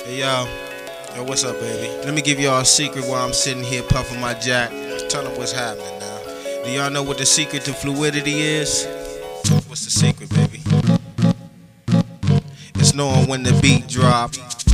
Yo, what's up, baby? Let me give y'all a secret while I'm sitting here puffing my jack. Tell them what's happening now. Do y'all know what the secret to fluidity is? What's the secret, baby? It's knowing when the beat drop.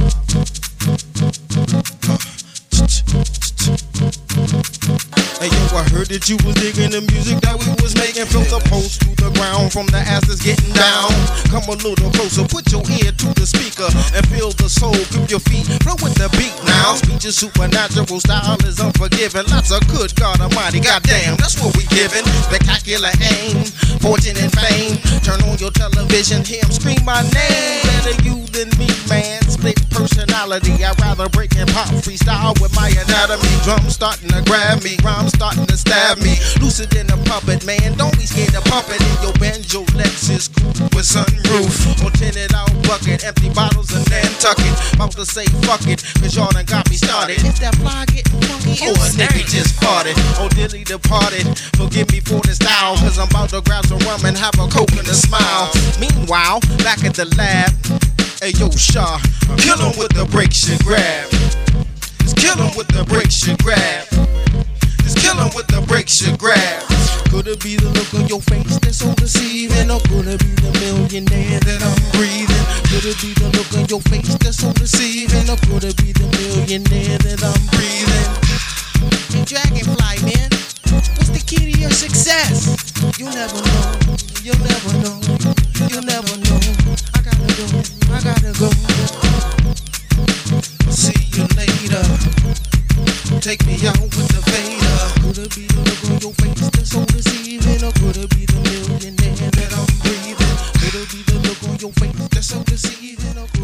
Hey yo, I heard that you was digging the music that we was making. Felt the pulse to the ground from the ass that's getting down. Come a little closer, put your ear to the speaker and feel the soul, grip your feet, flow with the beat now. Speech is supernatural, style is unforgiving. Lots of good God Almighty, goddamn, that's what we giving. Spectacular aim, fortune and fame. Turn on your television, hear him scream my name. Better you than me, man. Split personality, I'd rather break and pop freestyle with my anatomy. Drums starting to grab me, rhymes starting to stab me. Lucid in a puppet, man, don't be scared to pump it in your banjo Lexus coupe with sunroof. Or tinted out bucket, empty bottles and Nantucket. About to say fuck it, cause y'all done got me started. If that fly getting funky, oh a nigga just farted. Oh dilly departed, forgive me for the style, cause I'm about to grab some rum and have a coke and a smile. Meanwhile, back at the lab, hey yo Shaw, kill him with the breaks you grab. Just kill him with the breaks you grab. Just kill him with the breaks you grab. Could it be the look on your face that's so deceiving? Or could it be the millionaire that I'm breathing? Could it be the look on your face that's so deceiving? Or could it be the millionaire that I'm breathing? Hey Dragonfly, man, what's the key to your success? You'll never know, you'll never know, you'll never know. I gotta go. See you later. Take me out with the Vader. Could it be the look on your face that's so deceiving? Or could it be the millionaire that I'm breathing? Could it be the look on your face that's so deceiving?